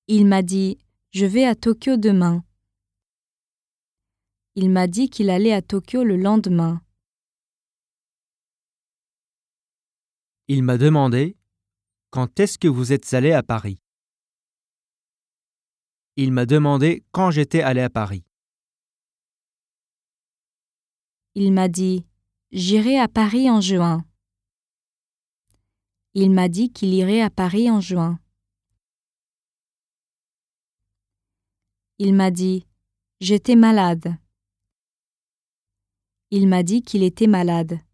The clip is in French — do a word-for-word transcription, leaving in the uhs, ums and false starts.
Il m'a dit « Je vais à Tokyo demain ». Il m'a dit qu'il allait à Tokyo le lendemain. Il m'a demandé « Quand est-ce que vous êtes allé à Paris ?» Il m'a demandé quand j'étais allé à Paris. Il m'a dit « J'irai à Paris en juin ». Il m'a dit qu'il irait à Paris en juin. Il m'a dit « J'étais malade ». Il m'a dit qu'il était malade.